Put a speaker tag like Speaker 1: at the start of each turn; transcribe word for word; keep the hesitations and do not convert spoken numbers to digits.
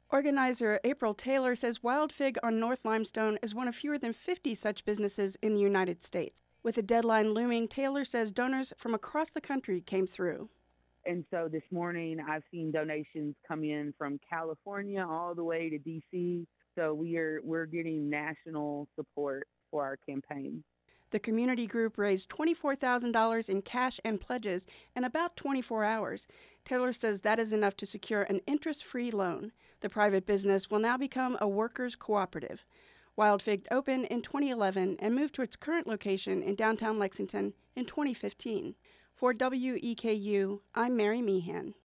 Speaker 1: Organizer April Taylor says Wild Fig on North Limestone is one of fewer than fifty such businesses in the United States. With a deadline looming, Taylor says donors from across the country came through.
Speaker 2: And so this morning I've seen donations come in from California all the way to D C. So we are we're getting national support for our campaign.
Speaker 1: The community group raised twenty-four thousand dollars in cash and pledges in about twenty-four hours. Taylor says that is enough to secure an interest-free loan. The private business will now become a workers' cooperative. Wild Fig opened in twenty eleven and moved to its current location in downtown Lexington in twenty fifteen. For W E K U, I'm Mary Meehan.